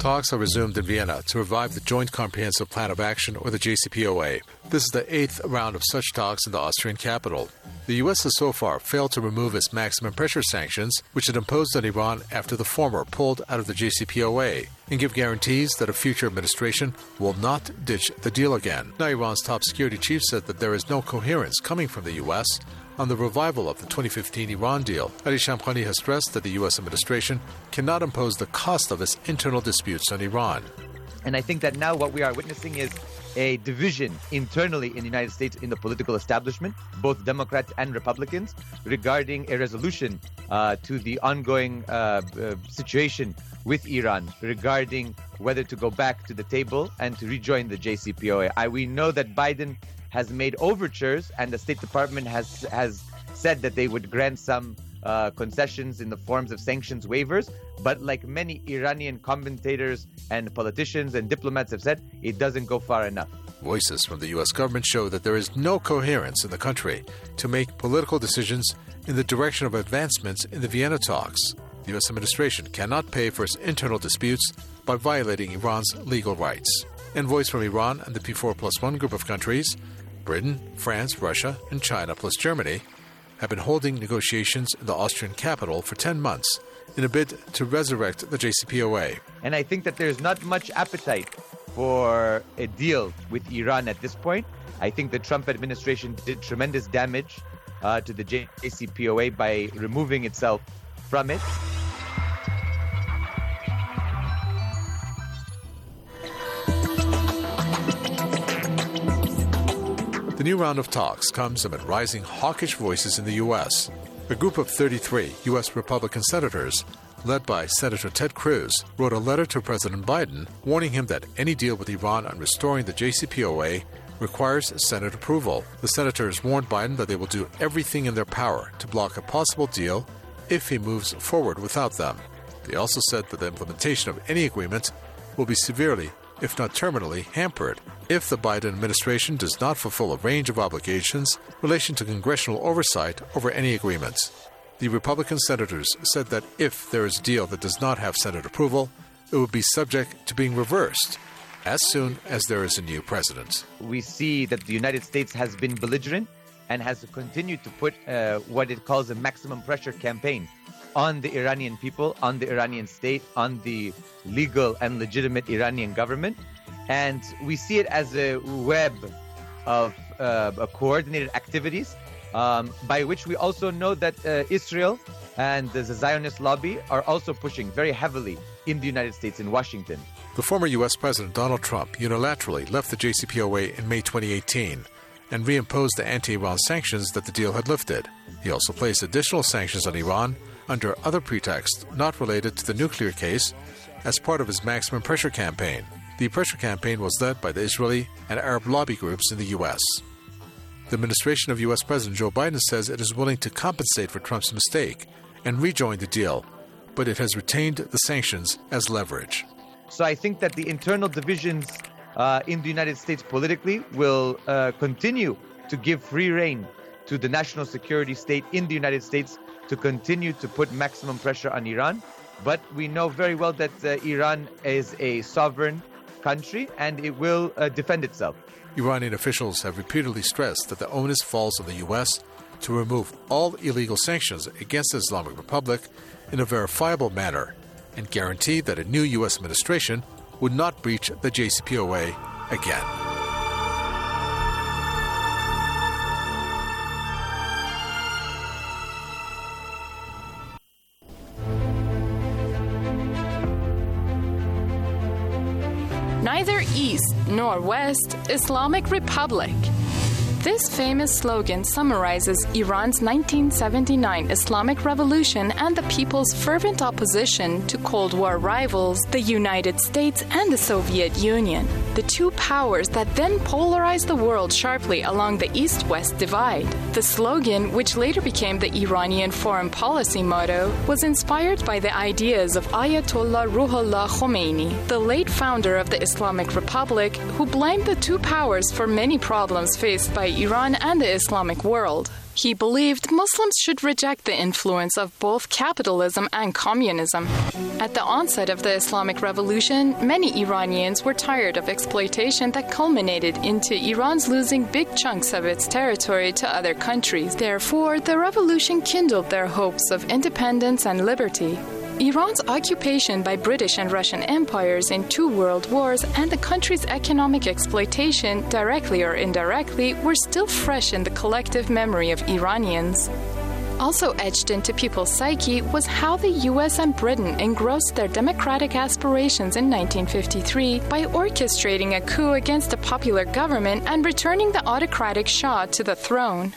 Talks are resumed in Vienna to revive the Joint Comprehensive Plan of Action, or the JCPOA. This is the 8th round of such talks in the Austrian capital. The U.S. has so far failed to remove its maximum pressure sanctions, which it imposed on Iran after the former pulled out of the JCPOA, and give guarantees that a future administration will not ditch the deal again. Now, Iran's top security chief said that there is no coherence coming from the U.S. on the revival of the 2015 Iran deal. Ali Shamkhani has stressed that the U.S. administration cannot impose the cost of its internal disputes on Iran. And I think that now what we are witnessing is a division internally in the United States in the political establishment, both Democrats and Republicans, regarding a resolution to the ongoing situation with Iran, regarding whether to go back to the table and to rejoin the JCPOA. We know that Biden has made overtures, and the State Department has said that they would grant some concessions in the forms of sanctions waivers. But like many Iranian commentators and politicians and diplomats have said, it doesn't go far enough. Voices from the U.S. government show that there is no coherence in the country to make political decisions in the direction of advancements in the Vienna talks. The U.S. administration cannot pay for its internal disputes by violating Iran's legal rights. Envoys from Iran and the P4+1 group of countries, Britain, France, Russia, and China plus Germany, have been holding negotiations in the Austrian capital for 10 months in a bid to resurrect the JCPOA. And I think that there's not much appetite for a deal with Iran at this point. I think the Trump administration did tremendous damage to the JCPOA by removing itself from it. The new round of talks comes amid rising hawkish voices in the U.S. A group of 33 U.S. Republican senators, led by Senator Ted Cruz, wrote a letter to President Biden warning him that any deal with Iran on restoring the JCPOA requires Senate approval. The senators warned Biden that they will do everything in their power to block a possible deal if he moves forward without them. They also said that the implementation of any agreement will be severely, if not terminally, hampered if the Biden administration does not fulfill a range of obligations in relation to congressional oversight over any agreements. The Republican senators said that if there is a deal that does not have Senate approval, it would be subject to being reversed as soon as there is a new president. We see that the United States has been belligerent and has continued to put what it calls a maximum pressure campaign on the Iranian people, on the Iranian state, on the legal and legitimate Iranian government. And we see it as a web of coordinated activities by which we also know that Israel and the Zionist lobby are also pushing very heavily in the United States, in Washington. The former U.S. President Donald Trump unilaterally left the JCPOA in May 2018 and reimposed the anti-Iran sanctions that the deal had lifted. He also placed additional sanctions on Iran under other pretexts not related to the nuclear case as part of his maximum pressure campaign. The pressure campaign was led by the Israeli and Arab lobby groups in the U.S. The administration of U.S. President Joe Biden says it is willing to compensate for Trump's mistake and rejoin the deal, but it has retained the sanctions as leverage. So I think that the internal divisions in the United States politically will continue to give free rein to the national security state in the United States to continue to put maximum pressure on Iran. But we know very well that Iran is a sovereign country and it will defend itself. Iranian officials have repeatedly stressed that the onus falls on the U.S. to remove all illegal sanctions against the Islamic Republic in a verifiable manner and guarantee that a new U.S. administration would not breach the JCPOA again. Neither East nor West, Islamic Republic. This famous slogan summarizes Iran's 1979 Islamic Revolution and the people's fervent opposition to Cold War rivals, the United States and the Soviet Union, the two powers that then polarized the world sharply along the East-West divide. The slogan, which later became the Iranian foreign policy motto, was inspired by the ideas of Ayatollah Ruhollah Khomeini, the late founder of the Islamic Republic, who blamed the two powers for many problems faced by Iran and the Islamic world. He believed Muslims should reject the influence of both capitalism and communism. At the onset of the Islamic Revolution, many Iranians were tired of exploitation that culminated into Iran's losing big chunks of its territory to other countries. Therefore, the revolution kindled their hopes of independence and liberty. Iran's occupation by British and Russian empires in 2 world wars and the country's economic exploitation, directly or indirectly, were still fresh in the collective memory of Iranians. Also etched into people's psyche was how the US and Britain engrossed their democratic aspirations in 1953 by orchestrating a coup against the popular government and returning the autocratic Shah to the throne.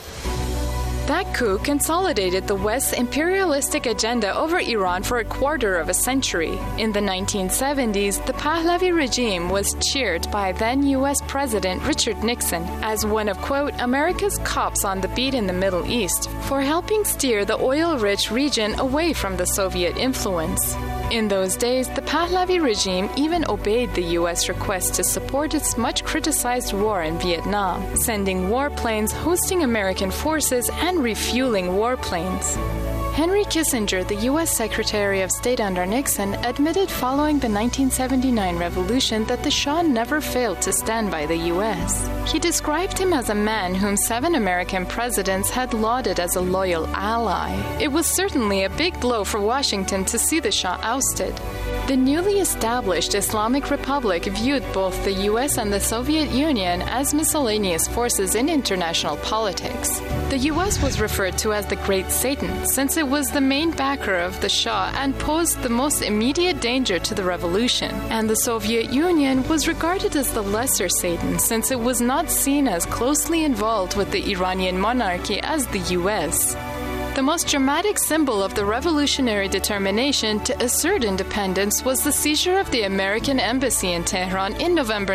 That coup consolidated the West's imperialistic agenda over Iran for a quarter of a century. In the 1970s, the Pahlavi regime was cheered by then U.S. President Richard Nixon as one of, quote, America's cops on the beat in the Middle East for helping steer the oil-rich region away from the Soviet influence. In those days, the Pahlavi regime even obeyed the U.S. request to support its much-criticized war in Vietnam, sending warplanes, hosting American forces, and refueling warplanes. Henry Kissinger, the U.S. Secretary of State under Nixon, admitted following the 1979 revolution that the Shah never failed to stand by the U.S. He described him as a man whom 7 American presidents had lauded as a loyal ally. It was certainly a big blow for Washington to see the Shah ousted. The newly established Islamic Republic viewed both the U.S. and the Soviet Union as miscellaneous forces in international politics. The U.S. was referred to as the Great Satan, since it was the main backer of the Shah and posed the most immediate danger to the revolution. And the Soviet Union was regarded as the lesser Satan, since it was not seen as closely involved with the Iranian monarchy as the U.S. The most dramatic symbol of the revolutionary determination to assert independence was the seizure of the American embassy in Tehran in November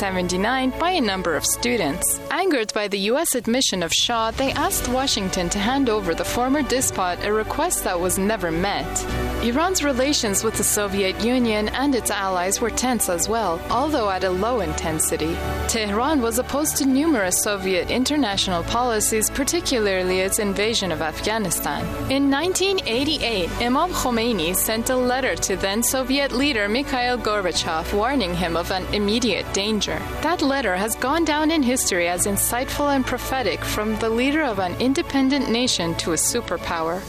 1979 by a number of students. Angered by the U.S. admission of Shah, they asked Washington to hand over the former despot, a request that was never met. Iran's relations with the Soviet Union and its allies were tense as well, although at a low intensity. Tehran was opposed to numerous Soviet international policies, particularly its invasion of Afghanistan. In 1988, Imam Khomeini sent a letter to then-Soviet leader Mikhail Gorbachev warning him of an immediate danger. That letter has gone down in history as insightful and prophetic, from the leader of an independent nation to a superpower.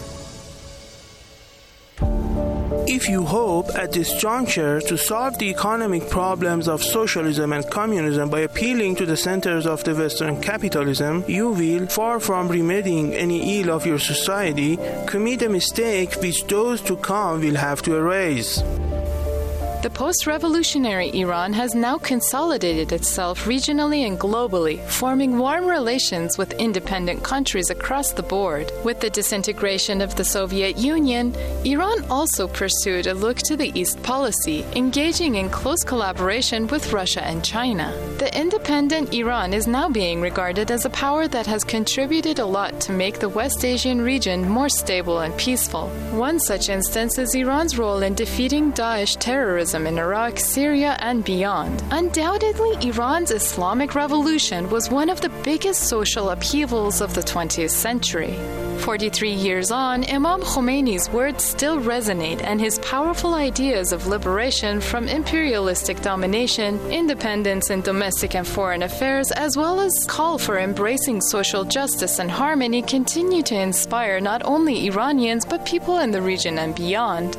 If you hope at this juncture to solve the economic problems of socialism and communism by appealing to the centers of the Western capitalism, you will, far from remedying any ill of your society, commit a mistake which those to come will have to erase. The post-revolutionary Iran has now consolidated itself regionally and globally, forming warm relations with independent countries across the board. With the disintegration of the Soviet Union, Iran also pursued a look to the East policy, engaging in close collaboration with Russia and China. The independent Iran is now being regarded as a power that has contributed a lot to make the West Asian region more stable and peaceful. One such instance is Iran's role in defeating Daesh terrorism in Iraq, Syria, and beyond. Undoubtedly, Iran's Islamic Revolution was one of the biggest social upheavals of the 20th century. 43 years on, Imam Khomeini's words still resonate, and his powerful ideas of liberation from imperialistic domination, independence in domestic and foreign affairs, as well as call for embracing social justice and harmony continue to inspire not only Iranians but people in the region and beyond.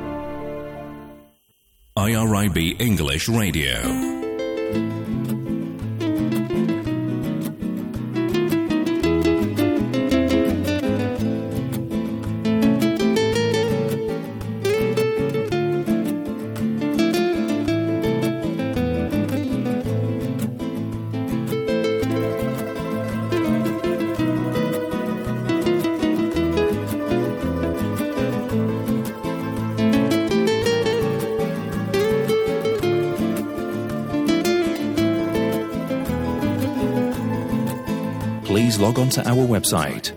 IRIB English Radio. Please log on to our website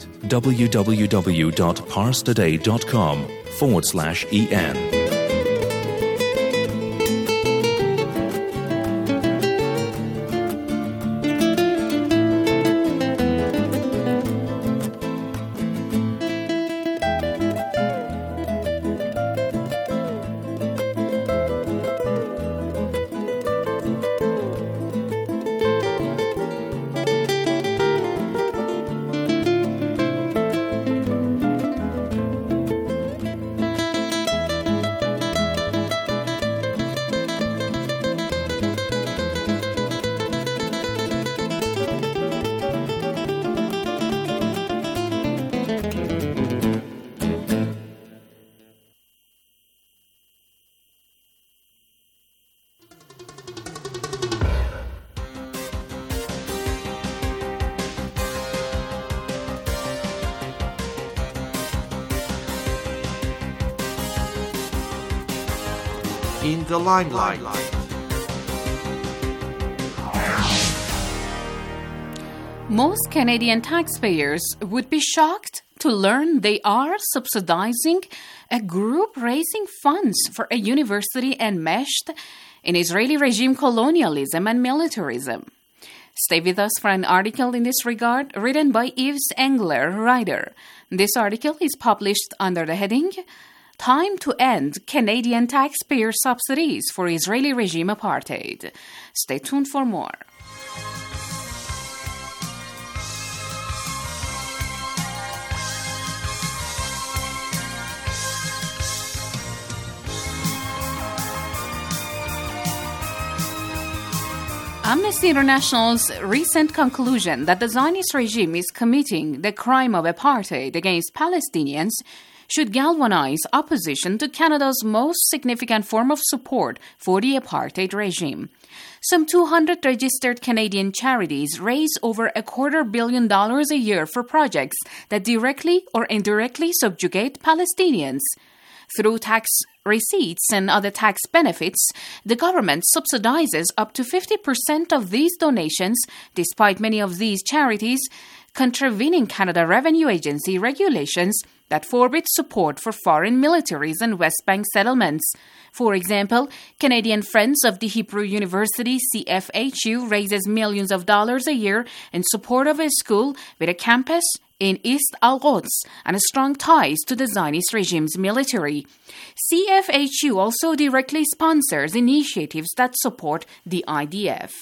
www.parstoday.com/en. in the limelight. Most Canadian taxpayers would be shocked to learn they are subsidizing a group raising funds for a university enmeshed in Israeli regime colonialism and militarism. Stay with us for an article in this regard written by Yves Engler, writer. This article is published under the heading Time to End Canadian Taxpayer Subsidies for Israeli Regime Apartheid. Stay tuned for more. Amnesty International's recent conclusion that the Zionist regime is committing the crime of apartheid against Palestinians should galvanize opposition to Canada's most significant form of support for the apartheid regime. Some 200 registered Canadian charities raise over $250 million a year for projects that directly or indirectly subjugate Palestinians. Through tax receipts and other tax benefits, the government subsidizes up to 50% of these donations, despite many of these charities contravening Canada Revenue Agency regulations that forbid support for foreign militaries and West Bank settlements. For example, Canadian Friends of the Hebrew University CFHU raises millions of dollars a year in support of a school with a campus in East Al-Quds and strong ties to the Zionist regime's military. CFHU also directly sponsors initiatives that support the IDF.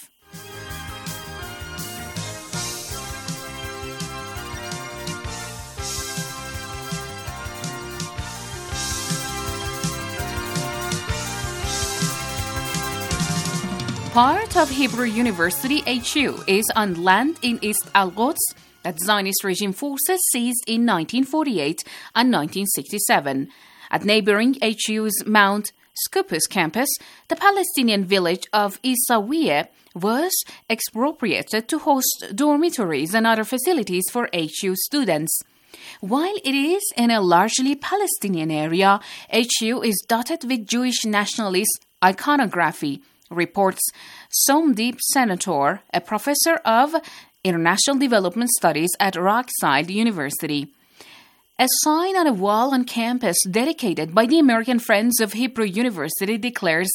Part of Hebrew University HU is on land in East Al-Quds that Zionist regime forces seized in 1948 and 1967. At neighboring HU's Mount Scopus campus, the Palestinian village of Isawiyeh was expropriated to host dormitories and other facilities for HU students. While it is in a largely Palestinian area, HU is dotted with Jewish nationalist iconography, reports Somdeep Senator, a professor of International Development Studies at Rockside University. A sign on a wall on campus dedicated by the American Friends of Hebrew University declares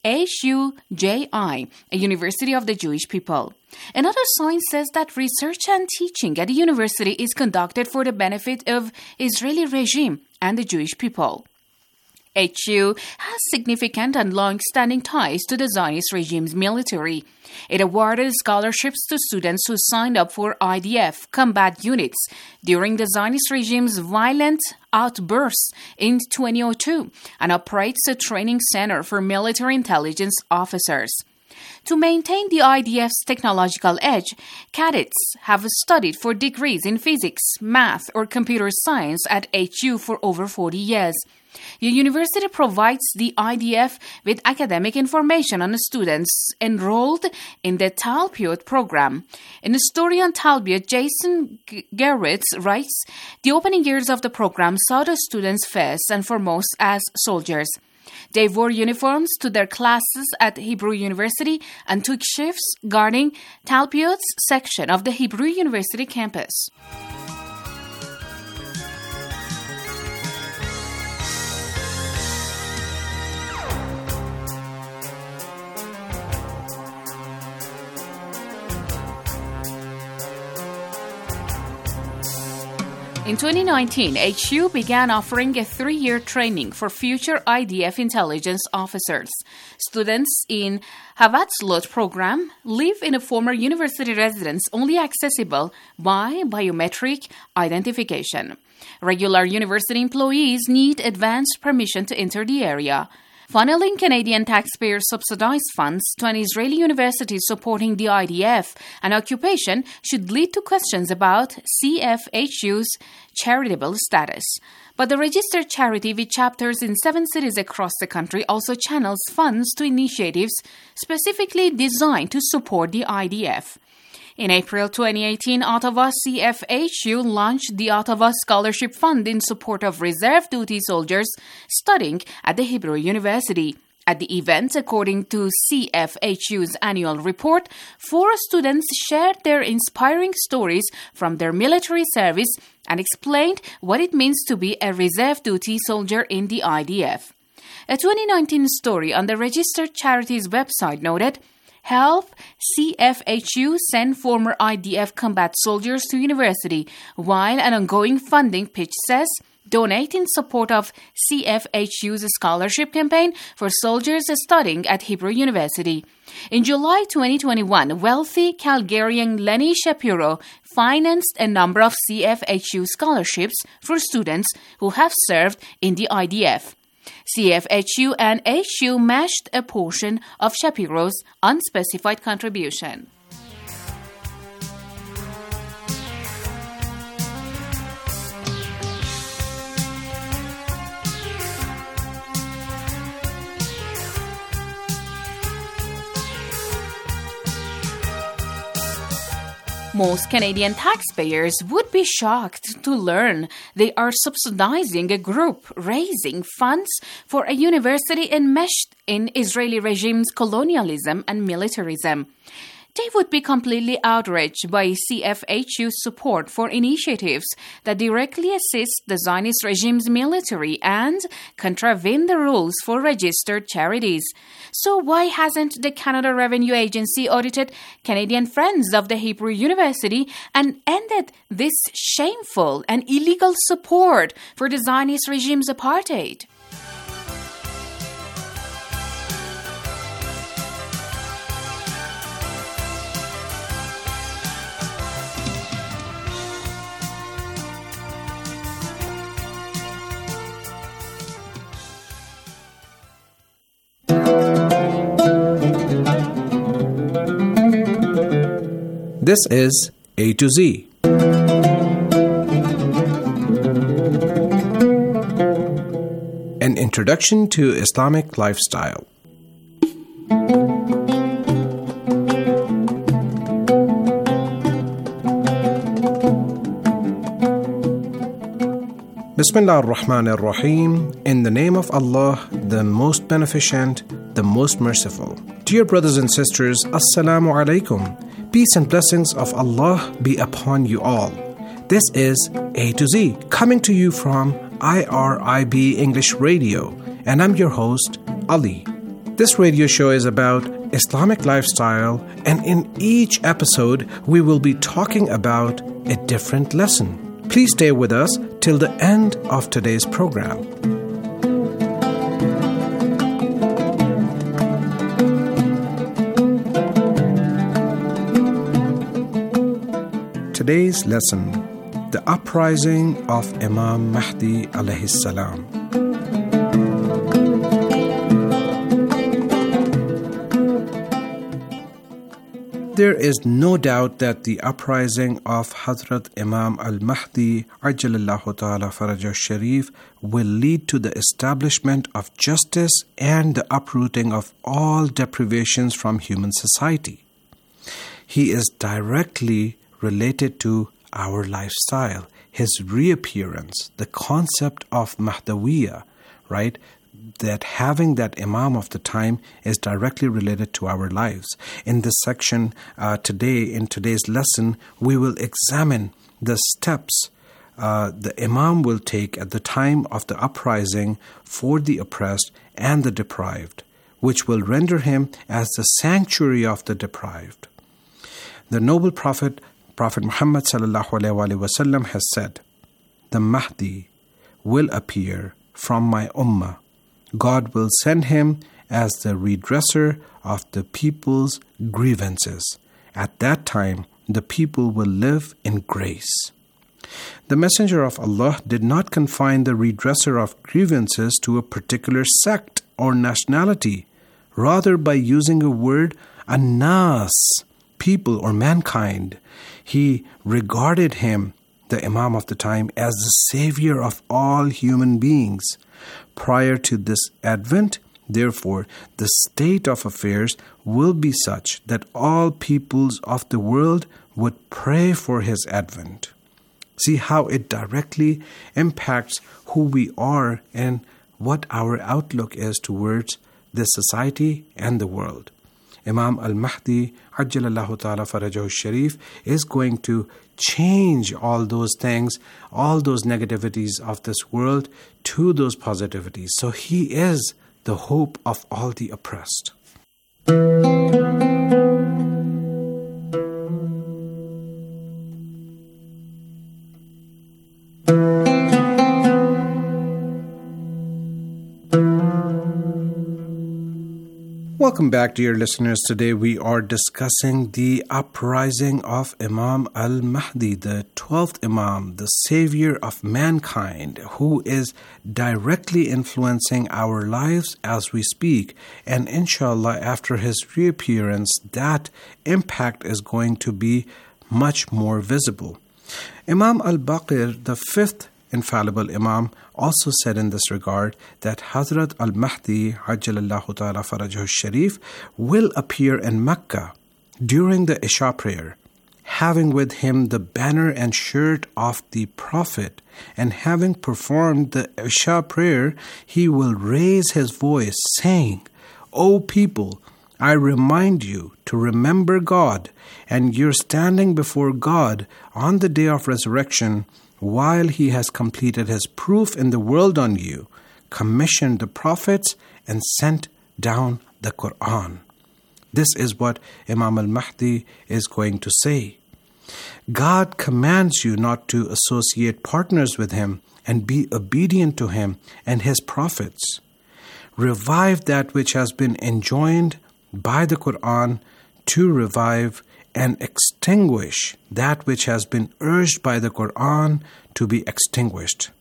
HUJI, a university of the Jewish people. Another sign says that research and teaching at the university is conducted for the benefit of Israeli regime and the Jewish people. HU has significant and long-standing ties to the Zionist regime's military. It awarded scholarships to students who signed up for IDF combat units during the Zionist regime's violent outbursts in 2002 and operates a training center for military intelligence officers. To maintain the IDF's technological edge, cadets have studied for degrees in physics, math, or computer science at HU for over 40 years. The university provides the IDF with academic information on the students enrolled in the Talpiot program. In the story on Talpiot, Jason Gerwitz writes, the opening years of the program saw the students first and foremost as soldiers. They wore uniforms to their classes at Hebrew University and took shifts guarding Talpiot's section of the Hebrew University campus. In 2019, HU began offering a 3-year training for future IDF intelligence officers. Students in Havatzlot program live in a former university residence only accessible by biometric identification. Regular university employees need advanced permission to enter the area. Funneling Canadian taxpayer-subsidized funds to an Israeli university supporting the IDF and occupation should lead to questions about CFHU's charitable status. But the registered charity with chapters in 7 cities across the country also channels funds to initiatives specifically designed to support the IDF. In April 2018, Ottawa CFHU launched the Ottawa Scholarship Fund in support of reserve duty soldiers studying at the Hebrew University. At the event, according to CFHU's annual report, 4 students shared their inspiring stories from their military service and explained what it means to be a reserve duty soldier in the IDF. A 2019 story on the registered charities website noted, "Help CFHU send former IDF combat soldiers to university," while an ongoing funding pitch says, "Donate in support of CFHU's scholarship campaign for soldiers studying at Hebrew University." In July 2021, wealthy Calgarian Lenny Shapiro financed a number of CFHU scholarships for students who have served in the IDF. CFHU and HU matched a portion of Shapiro's unspecified contribution. Most Canadian taxpayers would be shocked to learn they are subsidizing a group raising funds for a university enmeshed in Israeli regime's colonialism and militarism. They would be completely outraged by CFHU's support for initiatives that directly assist the Zionist regime's military and contravene the rules for registered charities. So why hasn't the Canada Revenue Agency audited Canadian Friends of the Hebrew University and ended this shameful and illegal support for the Zionist regime's apartheid? This is A to Z. An introduction to Islamic lifestyle. Bismillah ar-Rahman ar-Rahim. In the name of Allah, the most beneficent, the most merciful. Dear brothers and sisters, Assalamu alaikum. Peace and blessings of Allah be upon you all. This is A to Z, coming to you from IRIB English Radio, and I'm your host, Ali. This radio show is about Islamic lifestyle, and in each episode, we will be talking about a different lesson. Please stay with us till the end of today's program. Today's lesson, the uprising of Imam Mahdi alayhi salam. There is no doubt that the uprising of Hazrat Imam al-Mahdi Ajjalallahu Ta'ala Farajahu Sharif will lead to the establishment of justice and the uprooting of all deprivations from human society. He is directly related to our lifestyle, his reappearance, the concept of Mahdawiyya, right? That having that Imam of the time is directly related to our lives. In this section today, in today's lesson, we will examine the steps the Imam will take at the time of the uprising for the oppressed and the deprived, which will render him as the sanctuary of the deprived. The noble Prophet Muhammad sallallahu alaihi wasallam has said, "The Mahdi will appear from my ummah. God will send him as the redresser of the people's grievances. At that time, the people will live in grace." The Messenger of Allah did not confine the redresser of grievances to a particular sect or nationality. Rather, by using a word, an-nas, people or mankind, he regarded him, the Imam of the time, as the savior of all human beings. Prior to this advent, therefore, the state of affairs will be such that all peoples of the world would pray for his advent. See how it directly impacts who we are and what our outlook is towards this society and the world. Imam al-Mahdi, Ajjalallahu Ta'ala Farajahu Sharif, is going to change all those things, all those negativities of this world to those positivities. So he is the hope of all the oppressed. Welcome back, dear listeners. Today we are discussing the uprising of Imam al-Mahdi, the 12th Imam, the savior of mankind, who is directly influencing our lives as we speak. And inshallah, after his reappearance, that impact is going to be much more visible. Imam al-Baqir, the 5th infallible Imam, also said in this regard that Hazrat al-Mahdi Ajjalallahu Ta'ala Farajahu Sharif will appear in Mecca during the Isha prayer, having with him the banner and shirt of the Prophet, and having performed the Isha prayer, he will raise his voice saying, "O people, I remind you to remember God, and you're standing before God on the day of resurrection, while he has completed his proof in the world on you, commissioned the prophets, and sent down the Quran." This is what Imam al-Mahdi is going to say. God commands you not to associate partners with him and be obedient to him and his prophets. Revive that which has been enjoined by the Quran, to revive and extinguish that which has been urged by the Quran to be extinguished.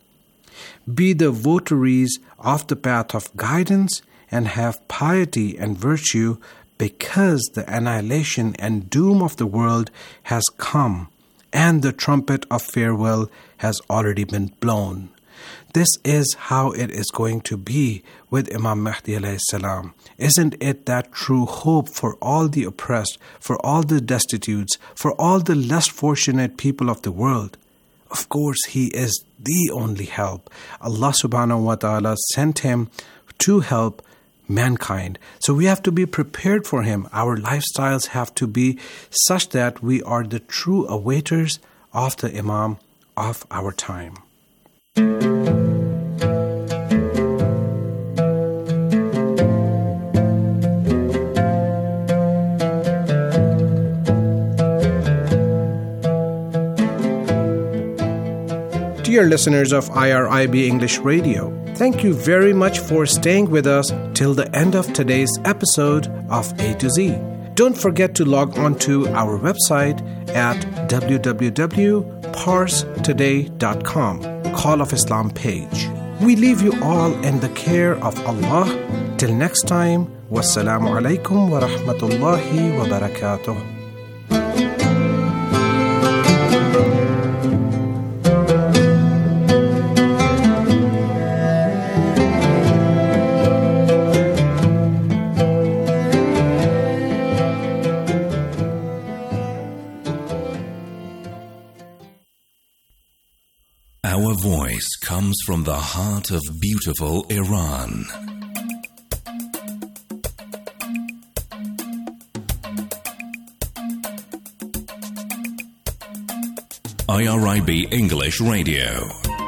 Be the votaries of the path of guidance and have piety and virtue, because the annihilation and doom of the world has come and the trumpet of farewell has already been blown. This is how it is going to be with Imam Mahdi alayhi salam. Isn't it that true hope for all the oppressed, for all the destitutes, for all the less fortunate people of the world? Of course, he is the only help. Allah subhanahu wa ta'ala sent him to help mankind. So we have to be prepared for him. Our lifestyles have to be such that we are the true awaiters of the Imam of our time. Dear listeners of IRIB English Radio, thank you very much for staying with us till the end of today's episode of A to Z. Don't forget to log on to our website at www.parstoday.com, Call of Islam page. We leave you all in the care of Allah. Till next time, wassalamu alaikum wa rahmatullahi wa barakatuh. Our voice comes from the heart of beautiful Iran. IRIB English Radio.